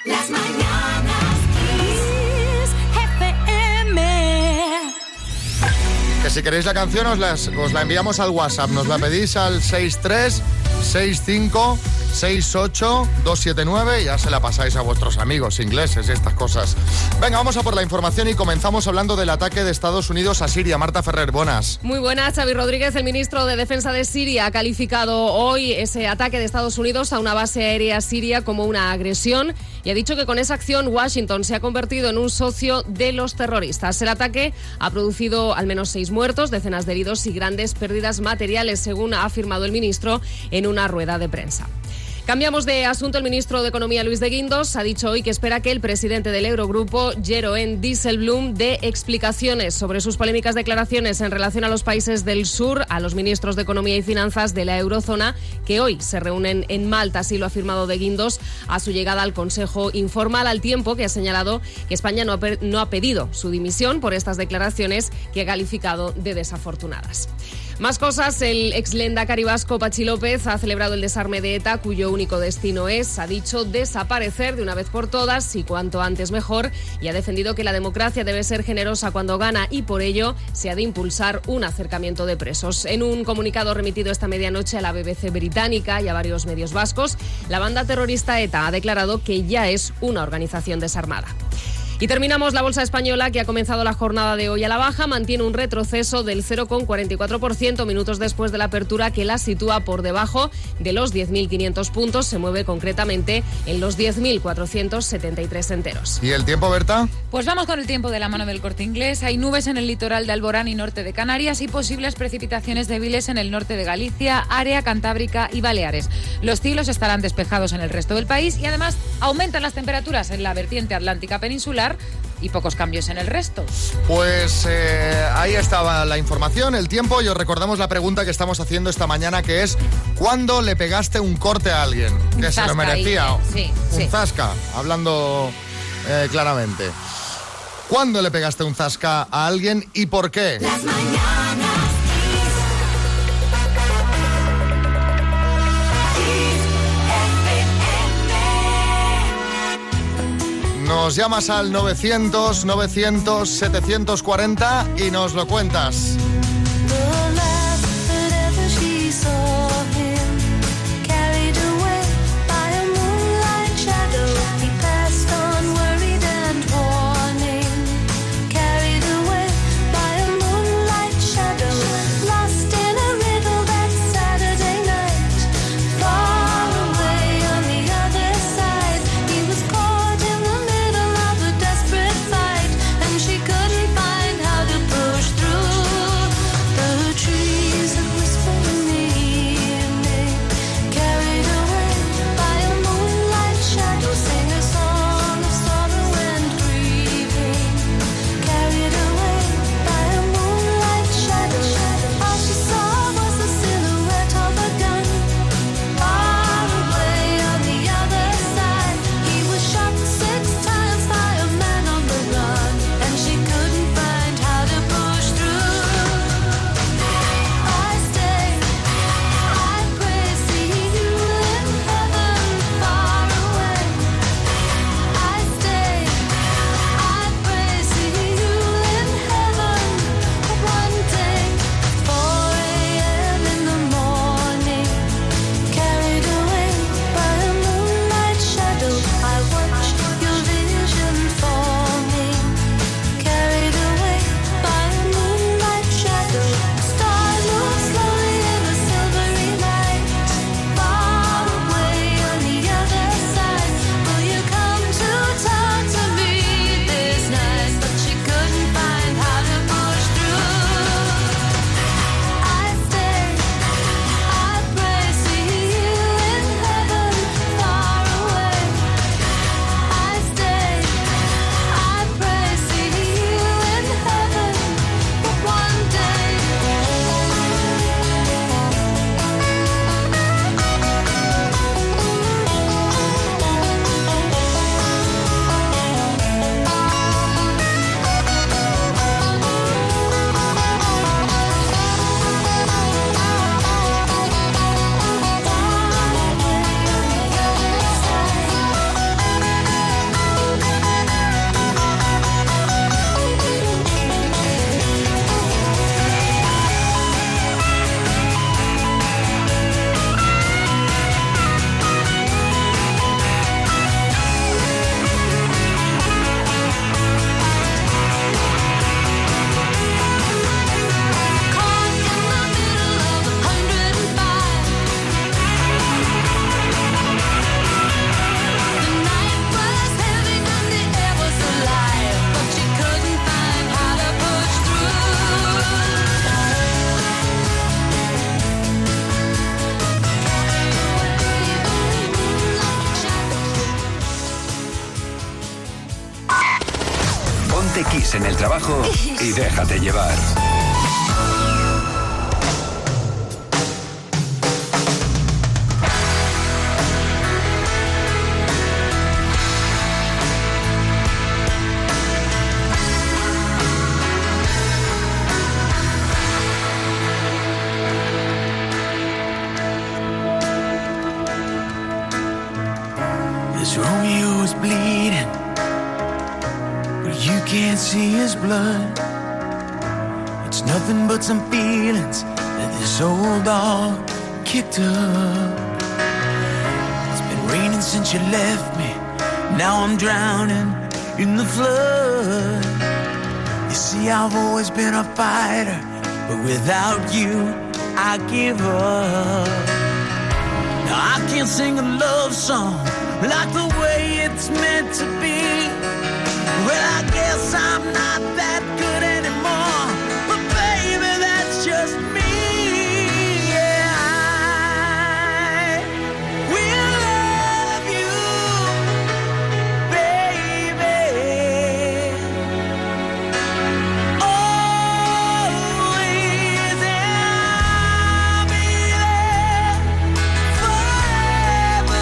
Las mañanas Kiss FM. Que si queréis la canción os la enviamos al WhatsApp. Nos la pedís al 636568279 y ya se la pasáis a vuestros amigos ingleses y estas cosas. Venga, vamos a por la información y comenzamos hablando del ataque de Estados Unidos a Siria. Marta Ferrer, buenas. Muy buenas, Xavi Rodríguez. El ministro de Defensa de Siria ha calificado hoy ese ataque de Estados Unidos a una base aérea siria como una agresión y ha dicho que con esa acción Washington se ha convertido en un socio de los terroristas. El ataque ha producido al menos 6 muertos, decenas de heridos y grandes pérdidas materiales, según ha afirmado el ministro en una rueda de prensa. Cambiamos de asunto. El ministro de Economía, Luis de Guindos, ha dicho hoy que espera que el presidente del Eurogrupo, Jeroen Dijsselbloem, dé explicaciones sobre sus polémicas declaraciones en relación a los países del sur, a los ministros de Economía y Finanzas de la eurozona, que hoy se reúnen en Malta. Así lo ha afirmado de Guindos a su llegada al Consejo Informal, al tiempo que ha señalado que España no ha pedido su dimisión por estas declaraciones que ha calificado de desafortunadas. Más cosas. El ex lehendakari vasco Patxi López ha celebrado el desarme de ETA, cuyo único destino es, ha dicho, desaparecer de una vez por todas y cuanto antes mejor, y ha defendido que la democracia debe ser generosa cuando gana y por ello se ha de impulsar un acercamiento de presos. En un comunicado remitido esta medianoche a la BBC británica y a varios medios vascos, la banda terrorista ETA ha declarado que ya es una organización desarmada. Y terminamos. La bolsa española, que ha comenzado la jornada de hoy a la baja, mantiene un retroceso del 0,44% minutos después de la apertura, que la sitúa por debajo de los 10.500 puntos. Se mueve concretamente en los 10.473 enteros. ¿Y el tiempo, Berta? Pues vamos con el tiempo de la mano del Corte Inglés. Hay nubes en el litoral de Alborán y norte de Canarias y posibles precipitaciones débiles en el norte de Galicia, área cantábrica y Baleares. Los cielos estarán despejados en el resto del país y además aumentan las temperaturas en la vertiente atlántica peninsular y pocos cambios en el resto. Pues ahí estaba la información, el tiempo, y os recordamos la pregunta que estamos haciendo esta mañana, que es ¿cuándo le pegaste un corte a alguien? Que se lo merecía. Sí. Zasca, hablando claramente. ¿Cuándo le pegaste un zasca a alguien y por qué? Las mañanas Nos llamas al 900-900-740 y nos lo cuentas. Ponte Kiss en el trabajo y déjate llevar. Romeo is bleeding, but you can't see his blood. It's nothing but some feelings that this old dog kicked up. It's been raining since you left me, now I'm drowning in the flood. You see, I've always been a fighter, but without you, I give up. Now I can't sing a love song like the way it's meant to be. Well, I guess I'm not that good anymore, but baby, that's just me. Yeah, I will love you, baby, always, and I'll be there forever.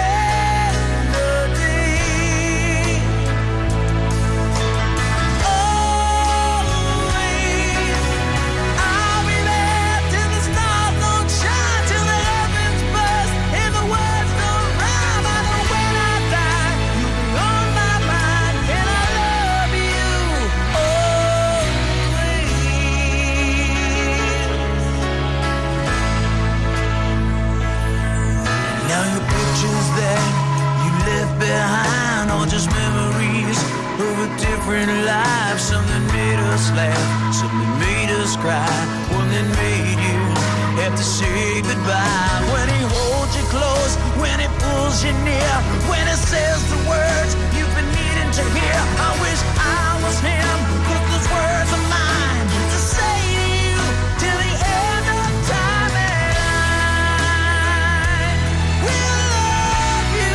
Behind all just memories of a different life. Something made us laugh, something made us cry, one that made you have to say goodbye. When he holds you close, when he pulls you near, when he says the words you've been needing to hear. I wish I was him, but those words are mine to say to you till the end of time. And I will love you,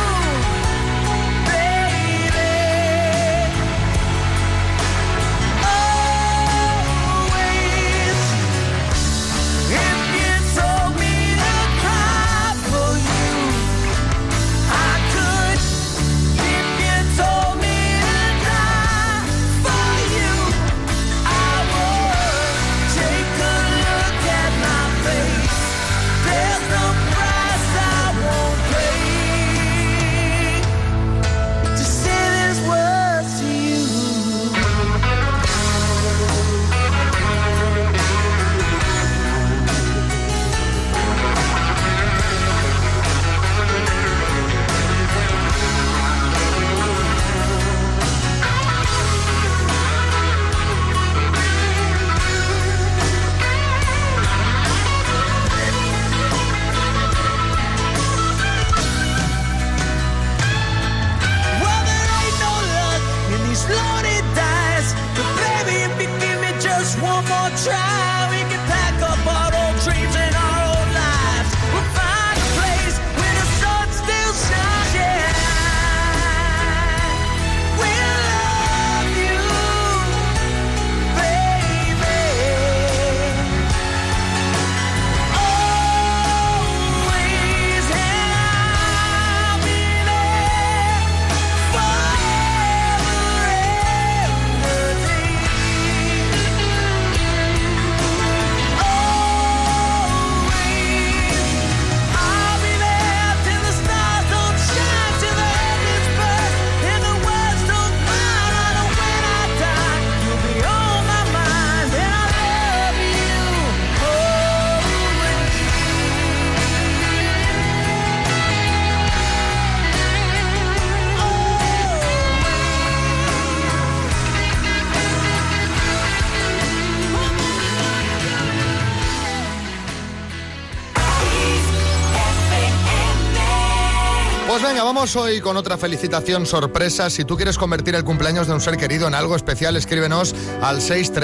Pues venga, vamos hoy con otra felicitación sorpresa. Si tú quieres convertir el cumpleaños de un ser querido en algo especial, escríbenos al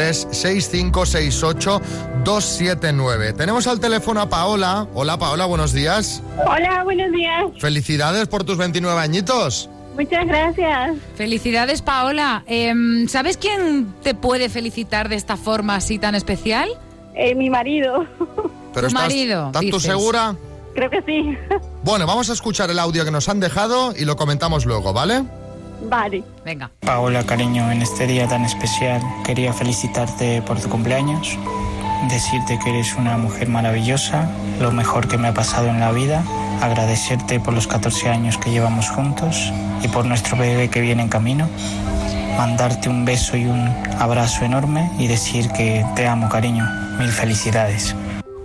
636568279. Tenemos al teléfono a Paola. Hola, Paola, buenos días. Hola, buenos días. Felicidades por tus 29 añitos. Muchas gracias. Felicidades, Paola. ¿Sabes quién te puede felicitar de esta forma así tan especial? Mi marido. Pero Tu marido, ¿estás tú dices. segura? Creo que sí. Bueno, vamos a escuchar el audio que nos han dejado y lo comentamos luego, ¿vale? Vale. Venga. Paola, cariño, en este día tan especial quería felicitarte por tu cumpleaños, decirte que eres una mujer maravillosa, lo mejor que me ha pasado en la vida, agradecerte por los 14 años que llevamos juntos y por nuestro bebé que viene en camino, mandarte un beso y un abrazo enorme y decir que te amo, cariño. Mil felicidades.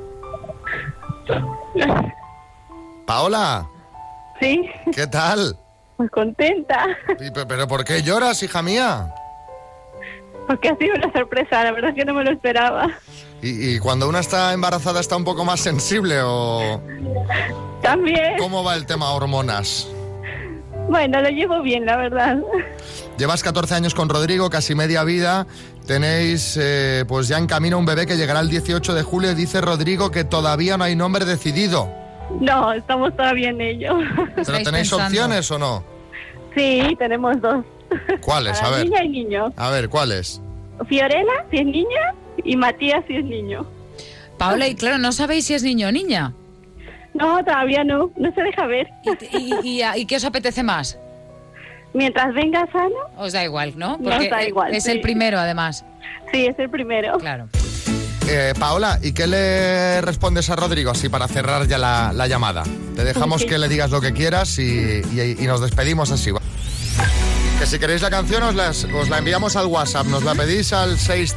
Paola, Sí, ¿qué tal? pues contenta. ¿Pero por qué lloras, hija mía? Porque ha sido una sorpresa, la verdad es que no me lo esperaba. ¿Y cuando una está embarazada está un poco más sensible o También. cómo va el tema hormonas? Bueno, lo llevo bien, la verdad. Llevas 14 años con Rodrigo, casi media vida. Tenéis pues ya en camino un bebé que llegará el 18 de julio. Dice Rodrigo que todavía no hay nombre decidido. No, estamos todavía en ello. ¿Pero Estáis tenéis pensando. opciones o no? Sí, tenemos dos. ¿Cuáles? A Para ver. niña y niño. A ver, ¿cuáles? Fiorella, si es niña, y Matías, si es niño. Paola, y claro, no sabéis si es niño o niña. No, todavía no se deja ver. ¿Y qué os apetece más? Mientras venga sano, Os da igual, ¿no? Nos da igual, es sí. el primero, además. sí, es el primero. Claro. Paola, ¿y qué le respondes a Rodrigo así para cerrar ya la llamada? Te dejamos Sí. que le digas lo que quieras y nos despedimos así. ¿Va? Que si queréis la canción os la enviamos al WhatsApp. Nos la pedís al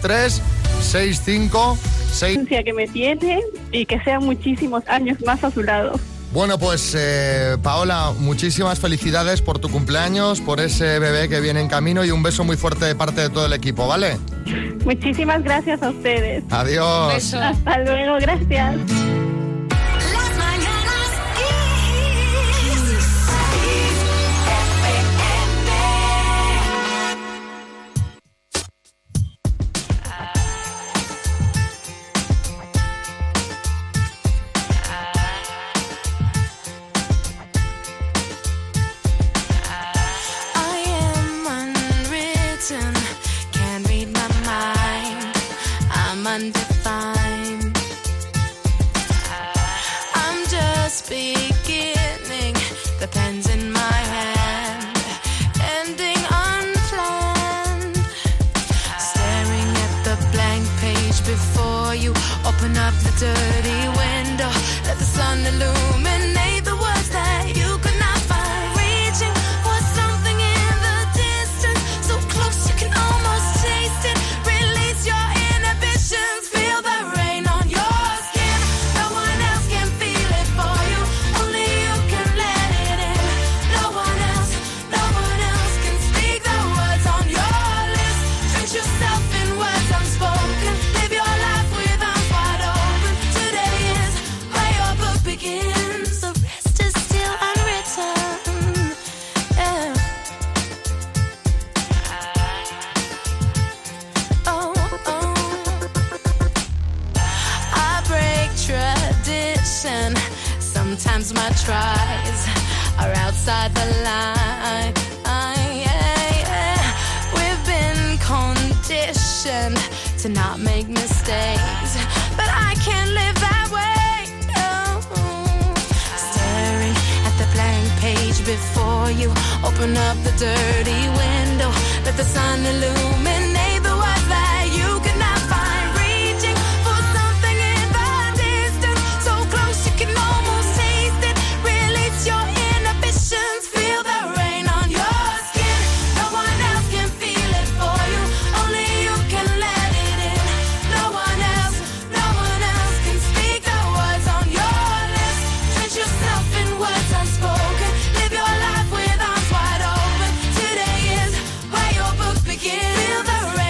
63656. Que me tiene y que sean muchísimos años más a su lado. Bueno, pues Paola, muchísimas felicidades por tu cumpleaños, por ese bebé que viene en camino y un beso muy fuerte de parte de todo el equipo, ¿vale? Muchísimas gracias a ustedes. Adiós. Un beso. Hasta luego, gracias. Las mañanas Kiss. Kiss FM. I am unwritten, can't read my mind. I'm undefined. I'm just beginning, the pen's in my hand, ending unplanned. Staring at the blank page before you, open up the dirty window, let the sun illuminate the words that you could not find. Reaching for something in the distance, so close you can almost taste it. Release your inhibitions, feel the rain on your skin. No one else can feel it for you, only you can let it in. No one else can speak the words on your lips. Drench yourself in words unspoken, live your life with arms wide open. Today is where your book begins, the rest is still unwritten. Yeah. Oh, oh. I break tradition. Sometimes my tries are outside the line. We've been conditioned to not make mistakes, but I can't live that way. No. Staring at the blank page before you, open up the dirty window, let the sun illuminate the words that you could not find. Reaching for something in the distance, so close you can almost taste it. Release your inhibitions, feel the rain on your skin. No one else can feel it for you, only you can let it in. No one else can speak the words on your lips. Drench yourself in words unspoken, live your life with arms wide open. Today is where your book begins. Feel the rain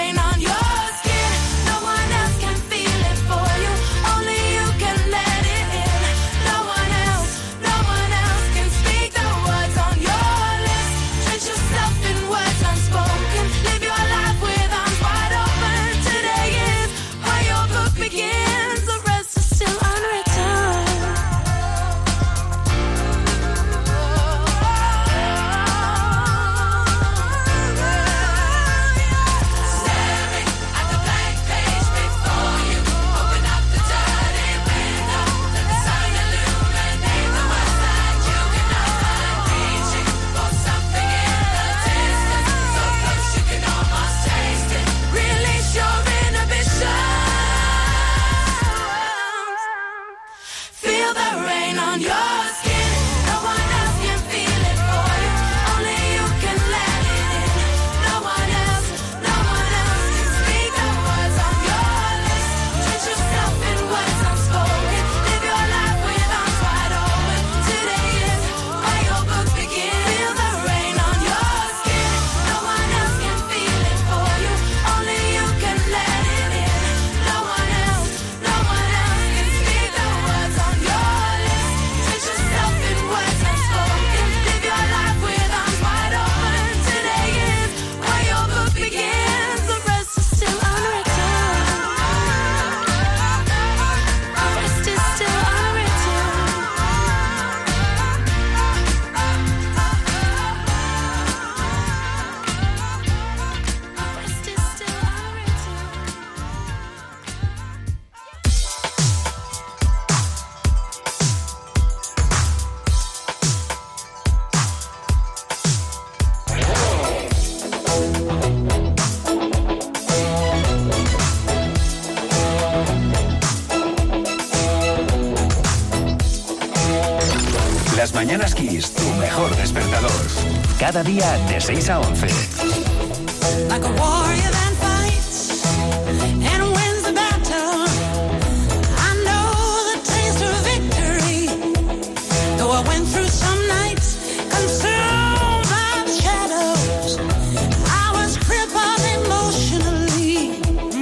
Mañanas Kiss, tu mejor despertador. Cada día de 6 a 11. Like a warrior that fights and wins the battle. I know the taste of victory. Though I went through some nights consumed by the shadows, I was crippled emotionally.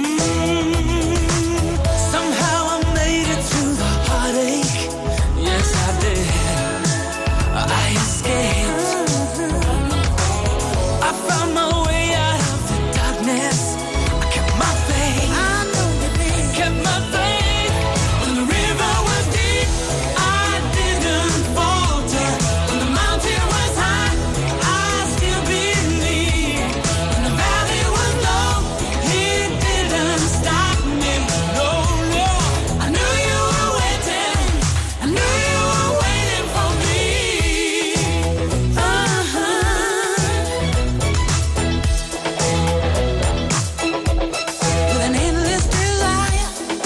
Somehow I made it through the heartache. Yes, I did. I escaped. I found my way out of the darkness. I kept my faith. I know you did. Kept my faith. When the river was deep, I didn't falter. When the mountain was high, I still believed. When the valley was low, it didn't stop me. No, no. I knew you were waiting. I knew you were waiting for me. With an endless desire,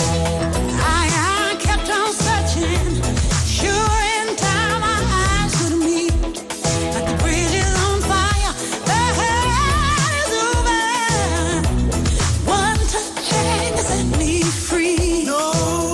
I kept on searching. Sure, in time our eyes would meet. Like the bridge is on fire, the hell is over. One touch and set me free. No,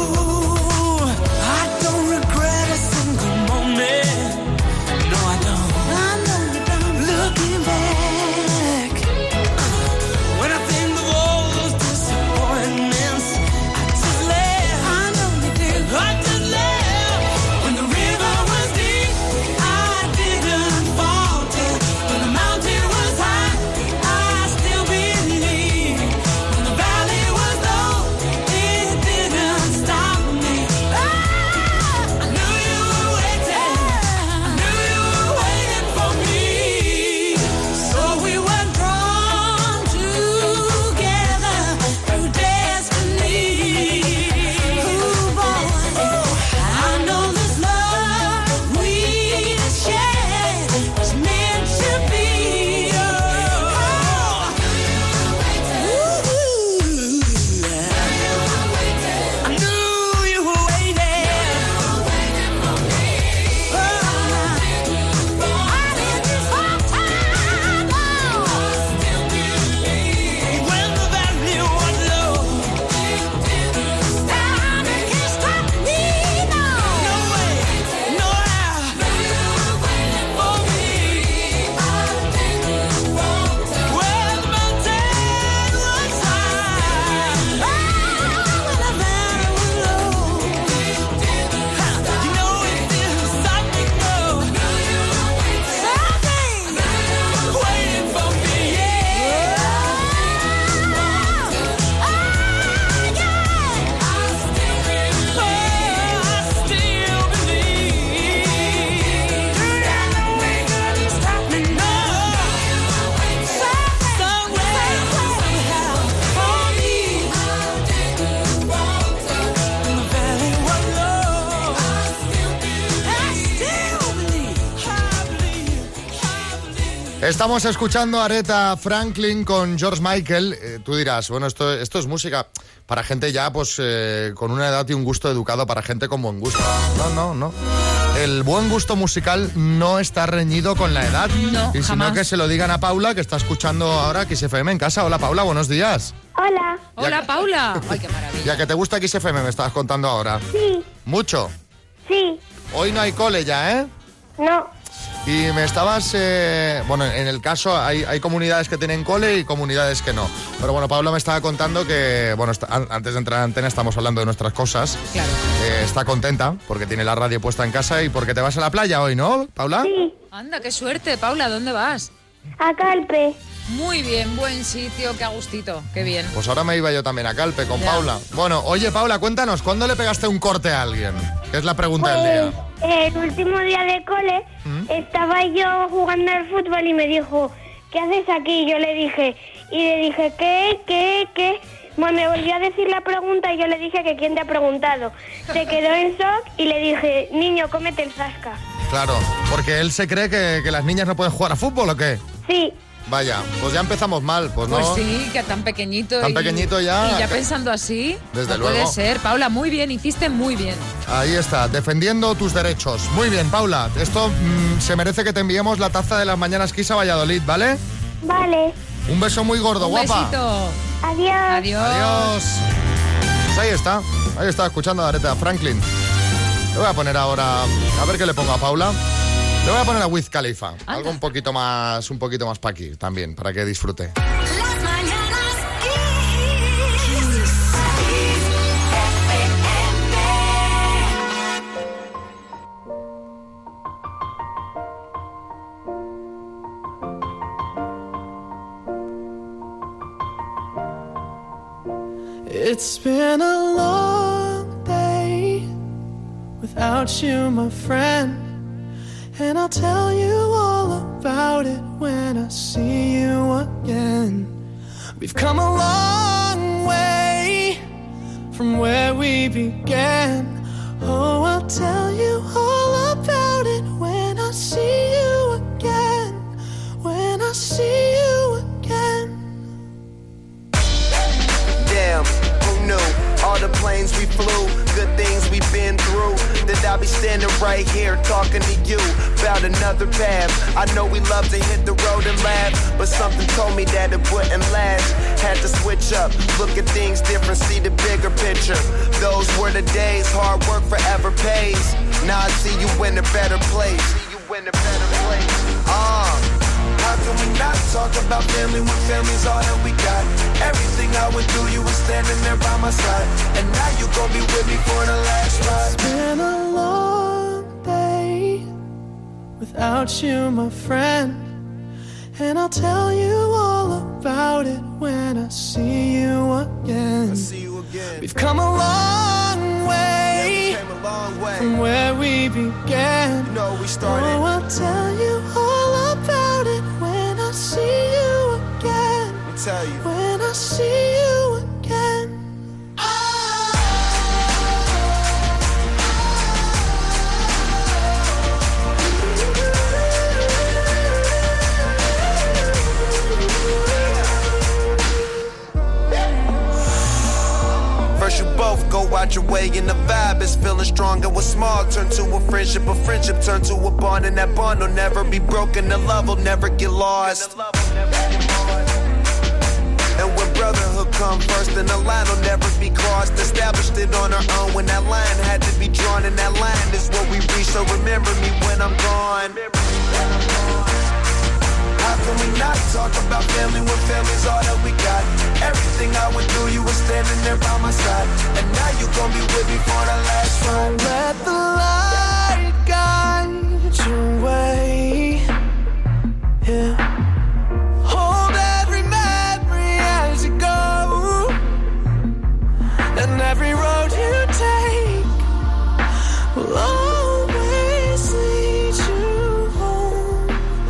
I don't regret a single moment. No, I don't. I know you don't. Looking back, when I think of all those disappointments, I just laugh. I know you did. I just laugh. When the river was deep, I didn't falter. When the mountain was high, I still believed. When the valley was low, it didn't stop me. I knew you were waiting. I knew you were waiting for me. So we were drawn together through destiny. Ooh, boy, I know this love we shared was meant to be. I knew you were waiting. I did this for time. When the valley was low, time can't stop me now. No way, no how. For me, when the mountain was high, when the valley was low, you know it didn't stop me. No, something waiting for me. Yeah. Estamos escuchando a Aretha Franklin con George Michael. Tú dirás, bueno, esto es música para gente ya pues con una edad y un gusto educado, para gente con buen gusto. No. El buen gusto musical no está reñido con la edad. No, y si jamás. no, que se lo digan a Paula, que está escuchando ahora Kiss FM en casa. Hola, Paula, buenos días. Hola. Hola, Paula. Ay, qué maravilla. Ya que te gusta Kiss FM, me estabas contando ahora. Sí, ¿Mucho? sí, Hoy no hay cole ya, ¿eh? no. Y me estabas... bueno, en el caso hay comunidades que tienen cole y comunidades que no. Pero bueno, Paula me estaba contando que... Bueno, antes de entrar a antena estamos hablando de nuestras cosas. Claro. Está contenta porque tiene la radio puesta en casa y porque te vas a la playa hoy, ¿no, Paula? Sí, Anda, qué suerte, Paula. ¿Dónde vas? a Calpe. Muy bien, buen sitio, qué a gustito, qué bien. Pues ahora me iba yo también a Calpe con Ya. Paula. Bueno, oye, Paula, cuéntanos, ¿cuándo le pegaste un corte a alguien? Que es la pregunta del Pues día. el último día de cole estaba yo jugando al fútbol y me dijo, ¿qué haces aquí? Yo le dije, ¿qué? Bueno, me volvió a decir la pregunta y yo le dije que quién te ha preguntado. Se quedó en shock y le dije, niño, cómete el zasca. Claro, porque él se cree que las niñas no pueden jugar a fútbol, ¿o qué? Sí, Vaya, pues ya empezamos mal, pues no. Pues sí, que tan pequeñito. Tan pequeñito ya. Y ya pensando así. Desde no luego. puede ser. Paula, muy bien, hiciste muy bien. Ahí está, defendiendo tus derechos. Muy bien, Paula. Esto se merece que te enviemos la taza de las Mañanas Kiss a Valladolid, ¿vale? Vale. Un beso muy gordo, Un guapa. besito. Adiós. Adiós. Adiós. Pues ahí está, escuchando a Aretha Franklin. Le voy a poner ahora, a ver qué le pongo a Paula. Le voy a poner a Wiz Khalifa. Algo un poquito más para aquí también, para que disfrute. Las Mañanas Kiss. It's been a long day without you, my friend. And I'll tell you all about it when I see you again. We've come a long way from where we began. Oh, I'll tell you all about it when I see you again. When I see you again. Damn, who knew? All the planes we flew, good things we've been through. That I'll be standing right here talking to you about another path. I know we love to hit the road and laugh, but something told me that it wouldn't last. Had to switch up, look at things different, see the bigger picture. Those were the days, hard work forever pays. Now I see you in a better place. How can we not talk about family when family's all that we got? Everything I went through, you were standing there by my side. And now you gon' be with me for the last ride. It's been a long day without you, my friend. And I'll tell you all about it when I see you again. We've come a long way, from where we began. You know we started. Oh, I'll tell you all about it when I see you again. Let me tell you. When I see you again. First you both go out your way and the vibe is feeling strong. And what's small turn to a friendship turn to a bond. And that bond will never be broken, the love will never get lost. And when brotherhood come first, then the line will never be crossed. Established it on our own when that line had to be drawn. And that line is what we reach, so remember me when I'm gone. How can we not talk about family when family's all that we got? Everything I went through, you were standing there by my side. And now you gon' be with me for the last ride. Let the light guide your way. Yeah. Hold every memory as you go. And every road you take will always lead you home.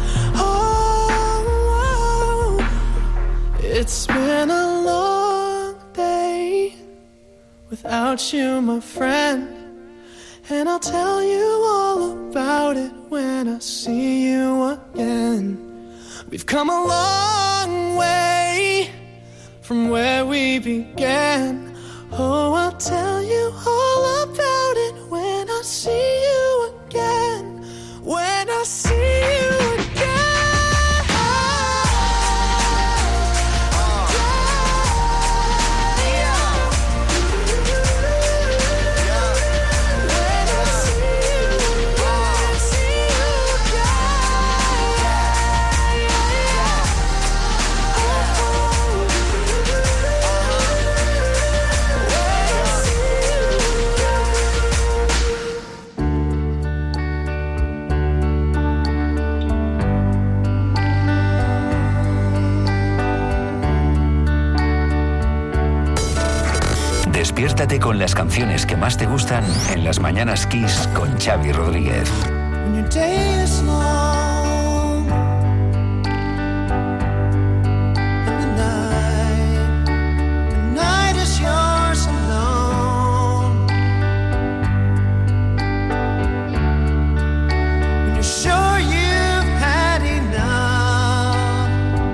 Oh, it's been a long day without you, my friend. And I'll tell you all about it when I see you again. We've come a long way from where we began. Oh, I'll tell you all about it when I see you again. When I see you again. Despiértate con las canciones que más te gustan en Las Mañanas Kiss con Xavi Rodríguez. When your day is long and the night is yours alone. When you're sure you've had enough,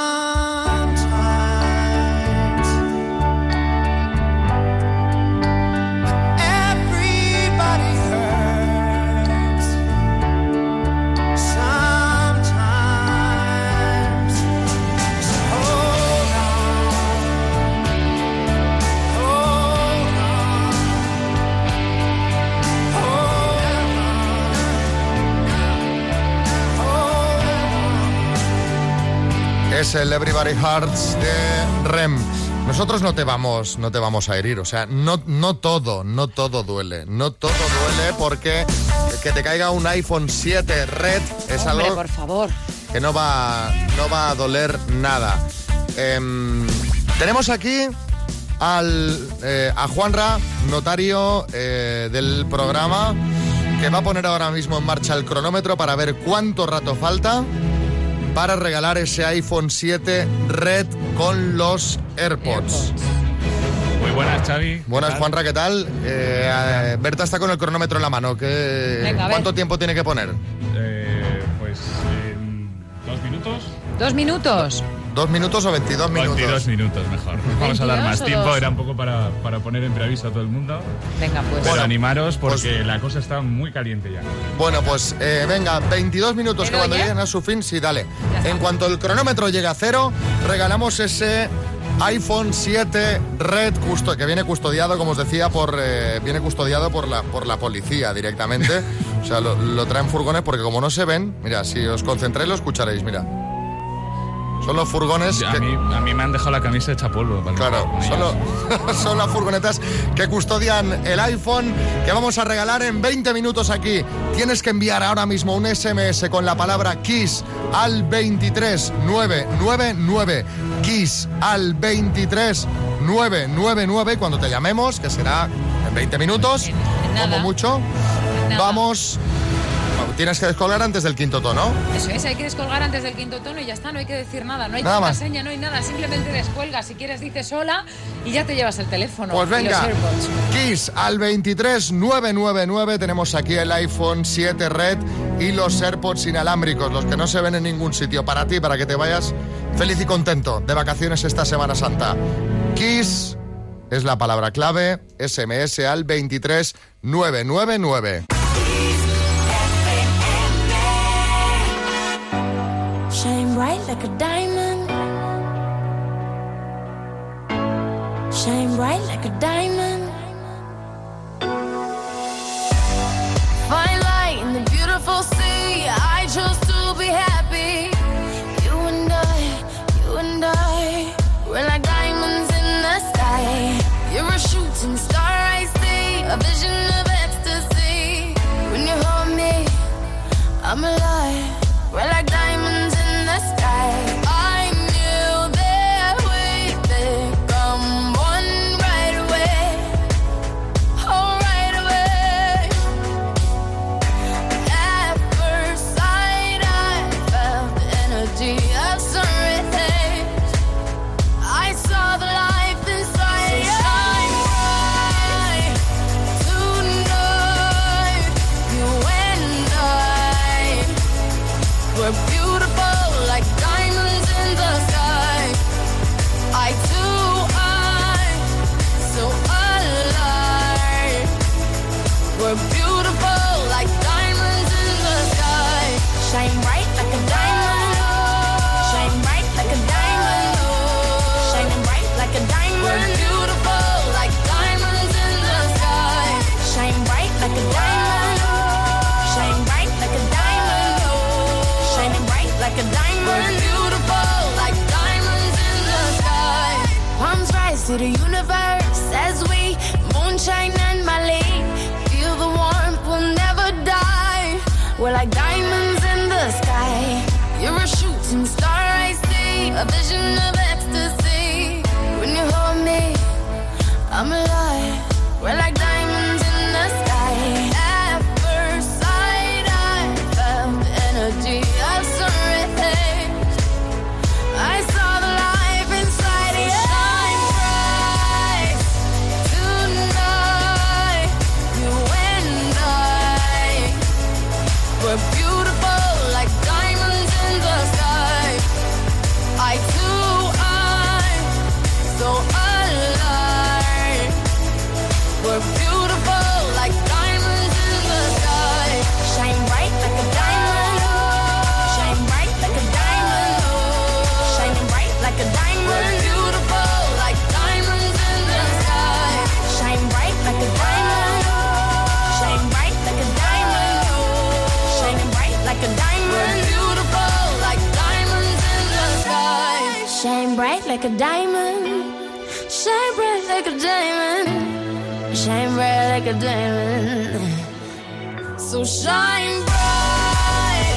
everybody hurts. Sometimes, so hold on, hold on, Es el Everybody Hurts de REM. Nosotros no te vamos a herir, o sea, no todo duele. No todo duele porque que te caiga un iPhone 7 Red es Hombre, algo por favor. que no va a doler nada. Tenemos aquí a Juanra, notario del programa, que va a poner ahora mismo en marcha el cronómetro para ver cuánto rato falta para regalar ese iPhone 7 Red con los AirPods. Muy buenas, Xavi. Buenas, Juanra, ¿qué tal? Berta está con el cronómetro en la mano. Venga, a ver. ¿Cuánto tiempo tiene que poner? Pues 2 minutos. 2 minutos. 2 minutos o 22 minutos. 22 minutos mejor. Vamos a dar más 22 o tiempo, 2. era un poco para poner en preaviso a todo el mundo. Venga, pues. Pero Bueno, animaros porque pues- la cosa está muy caliente ya. Bueno, pues venga, 22 minutos que ¿Pero cuando ya? lleguen a su fin, sí, dale. Ya está. En cuanto el cronómetro llegue a cero, regalamos ese iPhone 7 Red que viene custodiado, como os decía, por la policía directamente. O sea, lo traen furgones porque como no se ven, mira, si os concentráis lo escucharéis, mira. Son los furgones A que... mí me han dejado la camisa hecha polvo. para Claro, con ellos. son las furgonetas que custodian el iPhone que vamos a regalar en 20 minutos aquí. Tienes que enviar ahora mismo un SMS con la palabra KISS al 23999. KISS al 23999 cuando te llamemos, que será en 20 minutos, En nada. como mucho. Nada. Vamos... Tienes que descolgar antes del quinto tono. Eso es, hay que descolgar antes del quinto tono y ya está, no hay que decir nada, no hay Nada más. contraseña, no hay nada, simplemente descuelga, si quieres dices hola y ya te llevas el teléfono. Pues y los venga, AirPods. KISS al 23999. Tenemos aquí el iPhone 7 Red y los AirPods inalámbricos, los que no se ven en ningún sitio. Para ti, para que te vayas feliz y contento de vacaciones esta Semana Santa. KISS es la palabra clave. SMS al 23999. Shine bright like a diamond. Shine bright like a diamond. Fine light in the beautiful sea. I chose to be happy. You and I, we're like diamonds in the sky. You're a shooting star, I see, a vision of ecstasy. When you hold me, I'm alive. We're like diamonds in the sky. I knew that we'd become one right away. Oh, right away. At first sight, I felt the energy of sun rays. I saw the life inside. So shine bright tonight. You and I, we're beautiful like diamonds in the sky. Eye to eye, so alive. We're beautiful like diamonds in the sky. Shine bright like a diamond. Shine bright like a diamond. Shining bright like a diamond. We're beautiful like diamonds in the sky. Shine bright like a diamond. Shine bright like a diamond. Shining bright like a diamond. We're beautiful like diamonds in the sky. Palms rise to the universe as we moonshine and Malay. Feel the warmth, we'll never die. We're like diamonds in the sky. You're a shooting star, I see, a vision of ecstasy. When you hold me, I'm alive. We're like diamonds in the sky. At first sight, I felt the energy of sun rays. I saw the life inside you. Shine bright tonight. You and I, we're beautiful like diamonds in the sky. Eye to bright like a diamond. Shine bright like a diamond. Shine bright like a diamond. So shine bright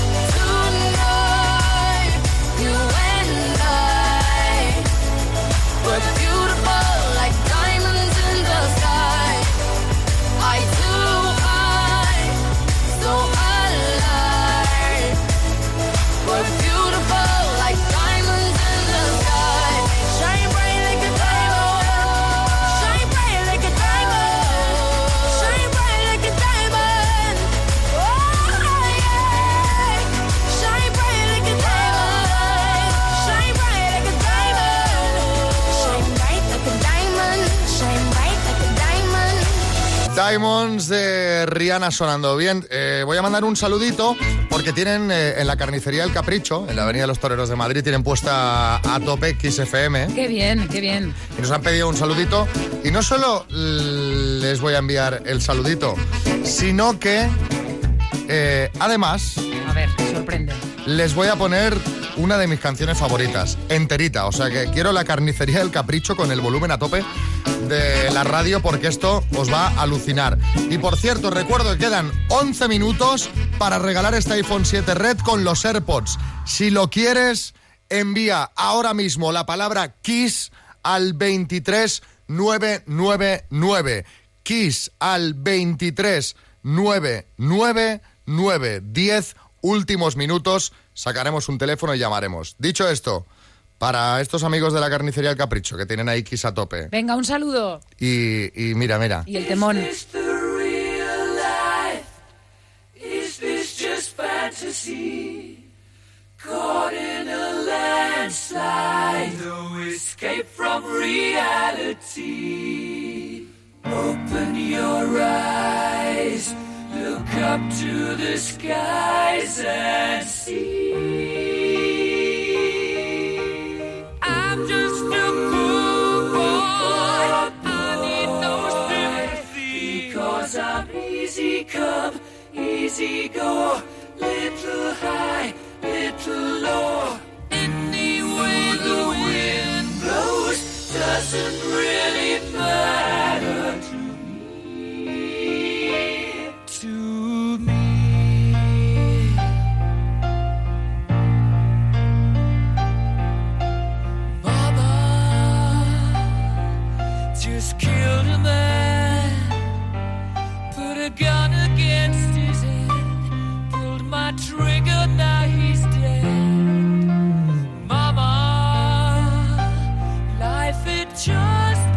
tonight. You and I, we're beautiful like diamonds in the sky. Eye to eye, so alive. We're beautiful like diamonds in the sky. Shine bright like a diamond. Shine bright like a diamond. Shine bright like a diamond. Oh yeah. Shine bright like a diamond. Shine bright like a diamond. Shine bright like a diamond. Shine bright like a diamond. Diamonds de Rihanna sonando bien. Voy a mandar un saludito porque tienen en la carnicería El Capricho, en la Avenida de los Toreros de Madrid, tienen puesta a tope Kiss FM. Qué bien, qué bien. Y nos han pedido un saludito. Y no solo les voy a enviar el saludito, sino que además A ver, sorprende. les voy a poner una de mis canciones favoritas, enterita. O sea que quiero la carnicería del Capricho con el volumen a tope de la radio porque esto os va a alucinar. Y por cierto, recuerdo que quedan 11 minutos para regalar este iPhone 7 Red con los AirPods. Si lo quieres, envía ahora mismo la palabra KISS al 23999. KISS al 23999. 10 últimos minutos, sacaremos un teléfono y llamaremos. Dicho esto, para estos amigos de la carnicería El Capricho, que tienen ahí Kiss a tope. Venga, un saludo. Y mira. Y el temón. Is this real life? Is this just fantasy? Caught in a landslide, no escape from reality. Open your eyes, look up to the skies and see. I'm just a poor boy, I need no sympathy, because I'm easy come, easy go, little high, little low. Any way the wind blows doesn't really matter to me. To me. Mama just killed a man, put a gun against his head, pulled my trigger, now he's dead. Mama, life it just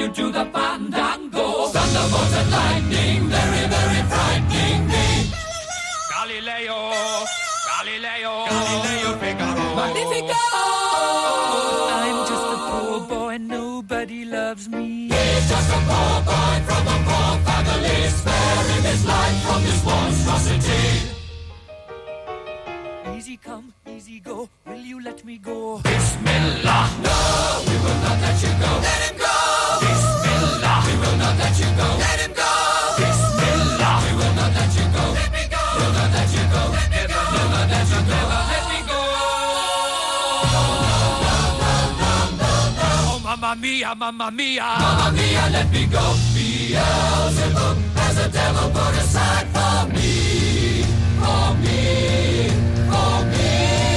you do the fandango. Thunderbolts and lightning, very, very frightening me. Galileo, Galileo, Galileo Figaro. Magnifico! I'm just a poor boy, nobody loves me. He's just a poor boy from a poor family, sparing his life from this monstrosity. Easy come, easy go, will you let me go? Bismillah, no, we will not let you go. Let him go! Bismillah, we will not let you go. Let him go! Bismillah, we will not let you go. Let me go! We'll not let you go. Let me go! We'll not let you go. Let me go! Oh, mamma mia, mamma mia. Mamma mia, let me go. Beelzebub has a devil put aside for me. For me. For me.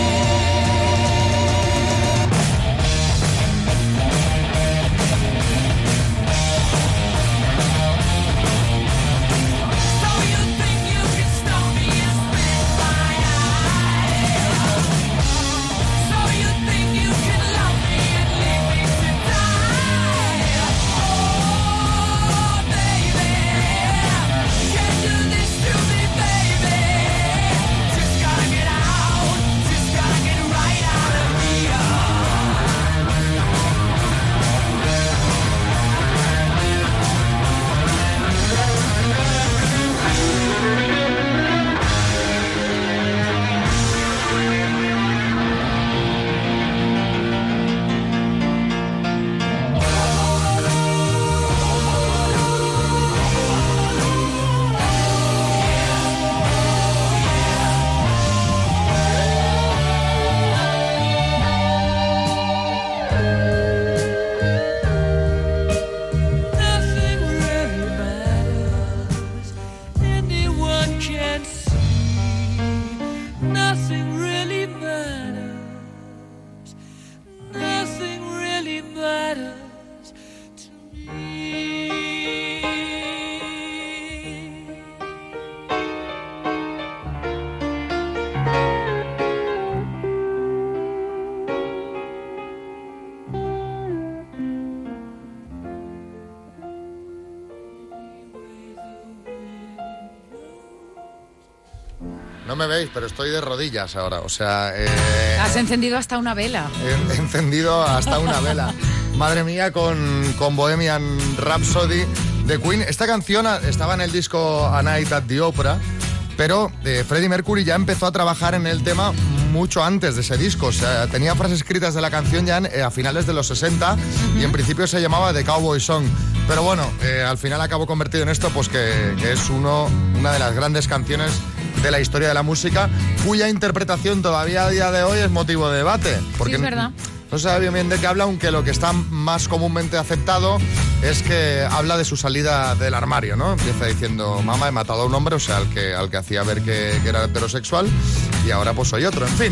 No me veis, pero estoy de rodillas ahora, o sea... Has encendido hasta una vela. He encendido hasta una vela. Madre mía, con Bohemian Rhapsody de Queen. Esta canción estaba en el disco A Night at the Opera, pero Freddie Mercury ya empezó a trabajar en el tema mucho antes de ese disco. O sea, tenía frases escritas de la canción ya a finales de los 60 y en principio se llamaba The Cowboy Song. Pero bueno, al final acabó convertido en esto, pues que es una de las grandes canciones de la historia de la música, cuya interpretación todavía a día de hoy es motivo de debate. Porque sí, es verdad. No se sabe bien de qué habla, aunque lo que está más comúnmente aceptado es que habla de su salida del armario, ¿no? Empieza diciendo, mamá, he matado a un hombre, o sea, al que hacía ver que era heterosexual, y ahora pues soy otro, en fin.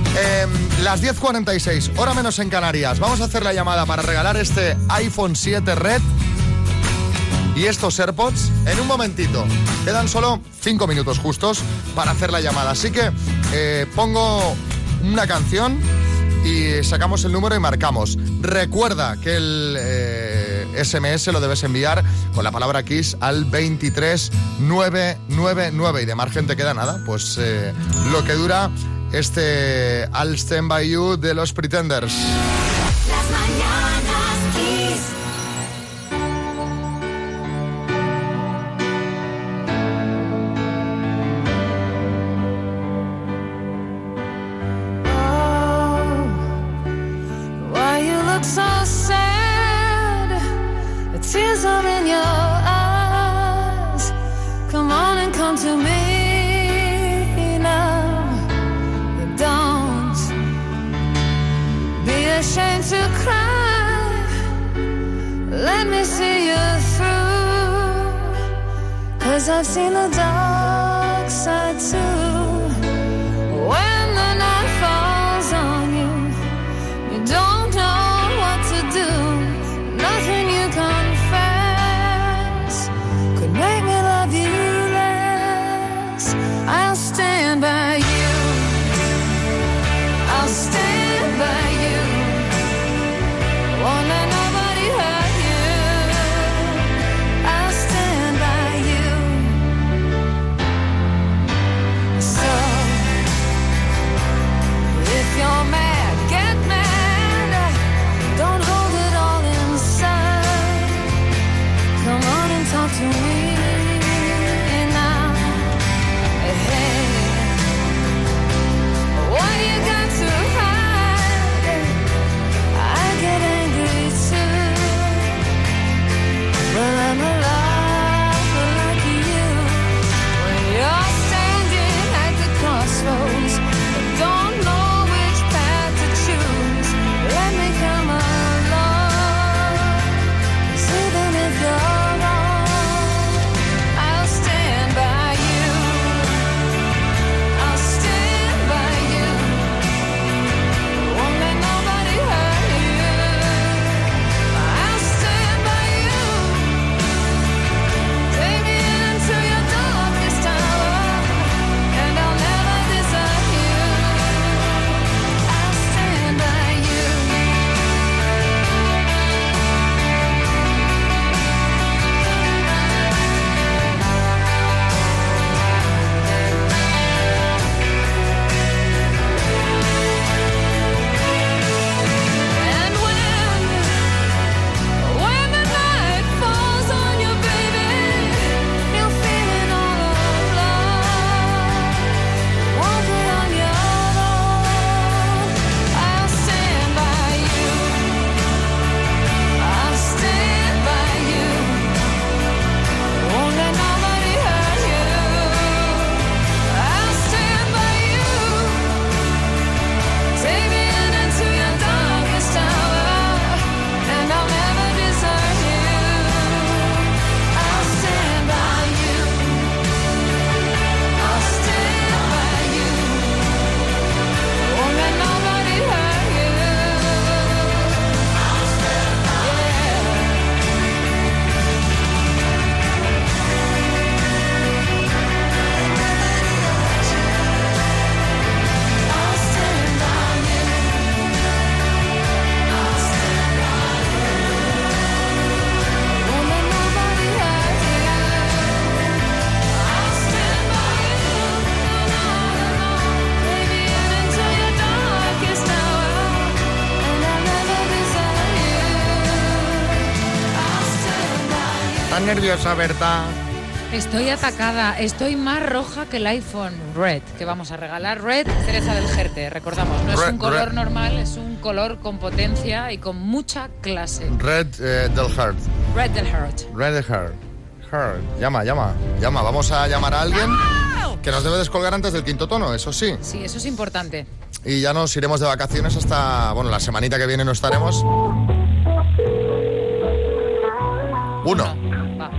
Las 10:46, hora menos en Canarias. Vamos a hacer la llamada para regalar este iPhone 7 Red y estos AirPods en un momentito. Quedan solo 5 minutos justos para hacer la llamada. Así que pongo una canción y sacamos el número y marcamos. Recuerda que el SMS lo debes enviar con la palabra Kiss al 23999. Y de margen te queda nada, pues lo que dura este I'll Stand By You de los Pretenders. Tears are in your eyes. Come on and come to me now. Don't be ashamed to cry. Let me see you through. 'Cause I've seen the dark side too. When the night falls on you, you don't know what to do. Nothing you confess could make me love you less. I'll stand by you. I'll stand by you. Won't let nobody hurt you. to me now. Hey, what you got to hide? I get angry too. Well, I'm alive like you. When you're standing at the crossroads, don't know which path to choose. Let me come along. 'Cause even if you're wrong, I'll stand by you. I'll stand by you. Won't let nobody hurt you. I'll stand by you. Take me into your darkest hour, and I'll never desert you. I'll stand by you. And when the night falls on you, baby, you're feeling all alone. Won't be on your own. I'll stand by you. I'll stand by you. Won't let nobody hurt you. I'll stand by you. Take me into your darkest hour, and I'll never desert you. I'll stand by you. I'll stand by you. Won't let nobody hurt you. I'll stand by I'll stand by you. I'll stand by you. Won't let nobody hurt you. I'll stand by you. Maybe into your darkest hour, and I'll never desert you. I'll stand by you. ¿Estás nerviosa, Berta? Estoy atacada, estoy más roja que el iPhone Red, que vamos a regalar. Red, cereza del Jerte, recordamos, no es Red, un color red. normal, es un color con potencia y con mucha clase. Red del Heart. Red del Heart. Red del Heart. Heart. Llama. Vamos a llamar a alguien que nos debe descolgar antes del quinto tono, eso sí. Sí, eso es importante. Y ya nos iremos de vacaciones hasta, bueno, la semanita que viene no estaremos. Uno. Va.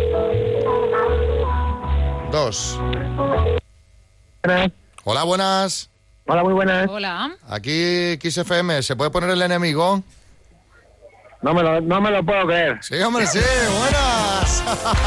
2. Hola, buenas. Hola, muy buenas. Hola. Aquí Kiss FM, ¿se puede poner el enemigo? No me lo puedo creer. Sí, hombre, sí, buenas.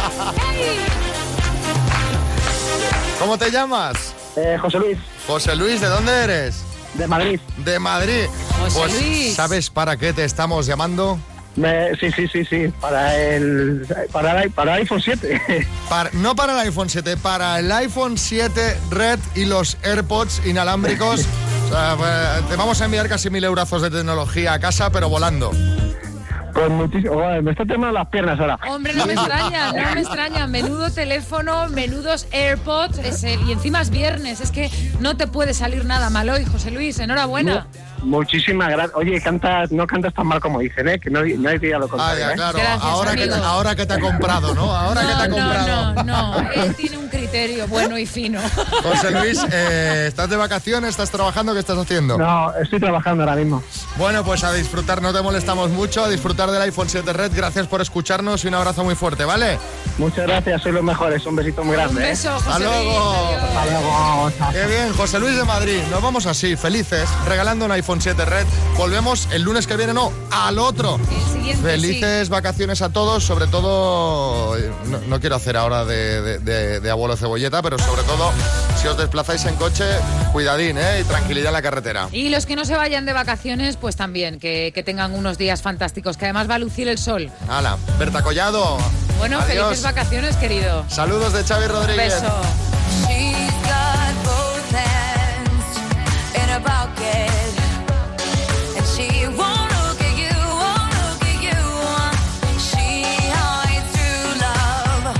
¿Cómo te llamas? José Luis. José Luis, ¿de dónde eres? De Madrid. De Madrid. José Pues, Luis. ¿sabes para qué te estamos llamando? Sí. Para el iPhone 7. No para el iPhone 7, para el iPhone 7 Red y los AirPods inalámbricos. O sea, pues, te vamos a enviar casi 1.000 eurazos de tecnología a casa, pero volando. Pues muchísimo. Me está temblando las piernas ahora. Hombre, no me extraña. Menudo teléfono, menudos AirPods, y encima es viernes. Es que no te puede salir nada mal hoy, José Luis. Enhorabuena. Muchísimas gracias. Oye, no cantas tan mal como dicen, que no hay que ir a lo contrario. Claro, Gracias, ahora que te ha comprado, ¿no? No, él tiene un criterio bueno y fino. José Luis, ¿estás de vacaciones? ¿Estás trabajando? ¿Qué estás haciendo? No, estoy trabajando ahora mismo. Bueno, pues a disfrutar, no te molestamos mucho, a disfrutar del iPhone 7 Red. Gracias por escucharnos y un abrazo muy fuerte, ¿vale? Muchas gracias, sois los mejores. Un besito muy grande. Un beso, José Hasta Luis. luego. Adiós. Hasta luego. Chao. Qué bien, José Luis de Madrid. Nos vamos así, felices, regalando un iPhone 7 Red. Volvemos el lunes que viene, no, al otro. El siguiente, Felices vacaciones a todos, sobre todo, no quiero hacer ahora de abuelo cebolleta, pero sobre todo, si os desplazáis en coche, cuidadín, y tranquilidad en la carretera. Y los que no se vayan de vacaciones, pues también, que tengan unos días fantásticos, que además va a lucir el sol. Hala, Berta Collado. Bueno, adiós. felices vacaciones, querido. Saludos de Xavi Rodríguez. Beso. She's got both hands in a bucket, and she won't look at you, won't look at you. She hides true love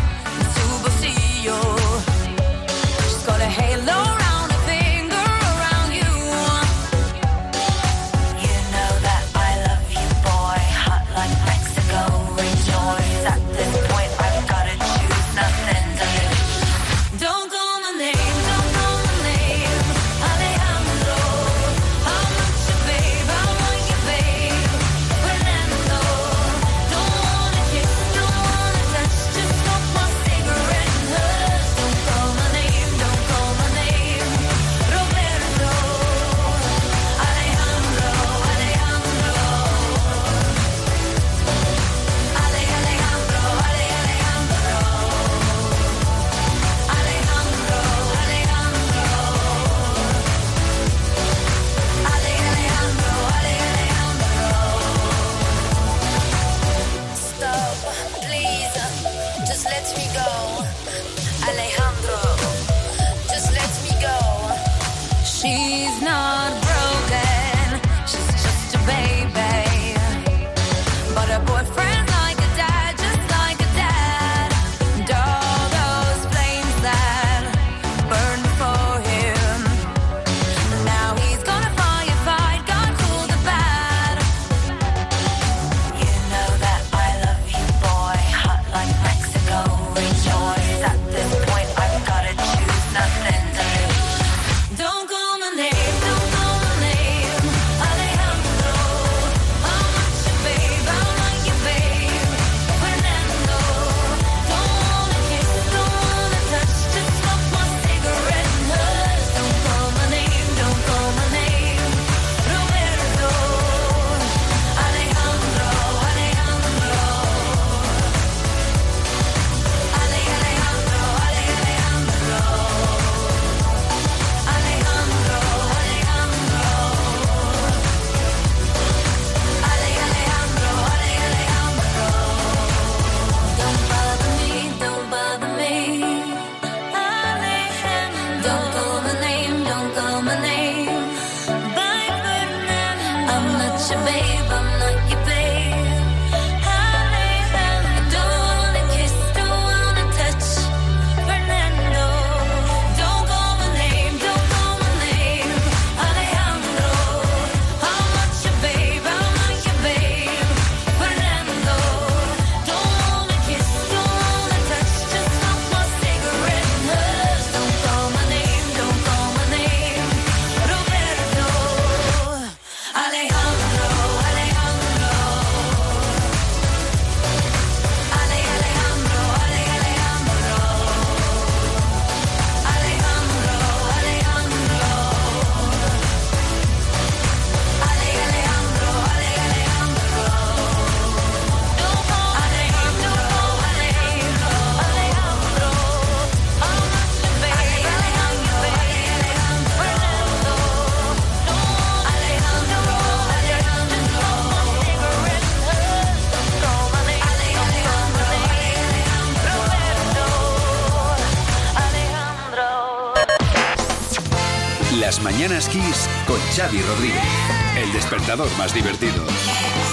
Mañanas Kiss con Xavi Rodríguez. El despertador más divertido.